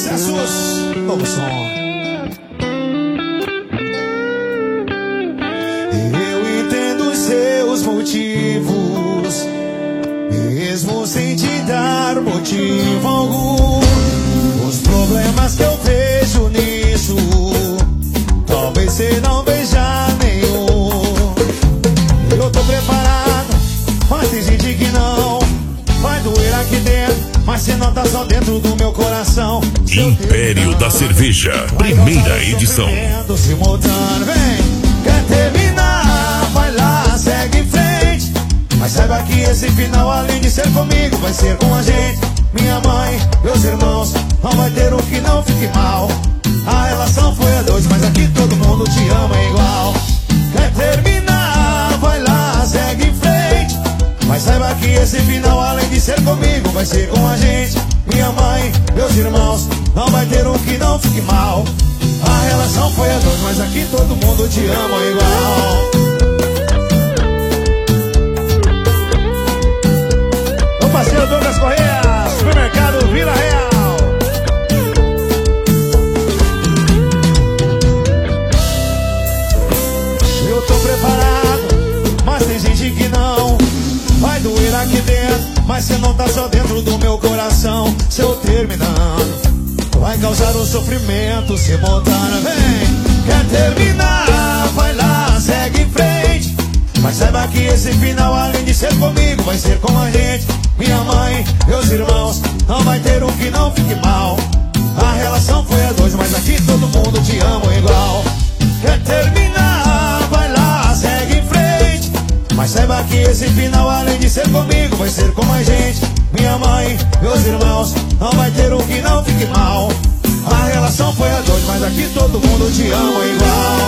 Sucessos, novo som. Eu entendo os seus motivos, mesmo sem te dar motivo algum. Os problemas que eu vejo nisso, talvez você não veja nenhum. Eu tô preparado, mas tem gente que não. Vai doer aqui dentro, mas você não tá só dentro do meu coração. Império da Cerveja, primeira edição. Simultâneo, vem, quer terminar, vai lá, segue em frente. Mas saiba que esse final, além de ser comigo, vai ser com a gente. Minha mãe, meus irmãos, não vai ter um que não fique mal. A relação foi a dois, mas aqui todo mundo te ama igual. Quer terminar, vai lá, segue em frente. Mas saiba que esse final, além de ser comigo, vai ser com a gente. Minha mãe, meus irmãos, não vai ter um que não fique mal. A relação foi a dois, mas aqui todo mundo te ama igual. O parceiro Douglas Correia, supermercado Vila Real. Eu tô preparado, mas tem gente que não. Vai doer aqui dentro, mas você não tá só dentro do meu coração. Se eu terminando, vai causar um sofrimento simultâneo. Vem, quer terminar, vai lá, segue em frente. Mas saiba que esse final, além de ser comigo, vai ser com a gente. Minha mãe, meus irmãos, não vai ter um que não fique mal. A relação foi a dois, mas aqui todo mundo te ama igual. Quer terminar, vai lá, segue em frente. Mas saiba que esse final, além de ser comigo, vai ser com a gente. Minha mãe, meus irmãos, não vai ter um que não fique mal. A relação foi a dois, mas aqui todo mundo te ama igual.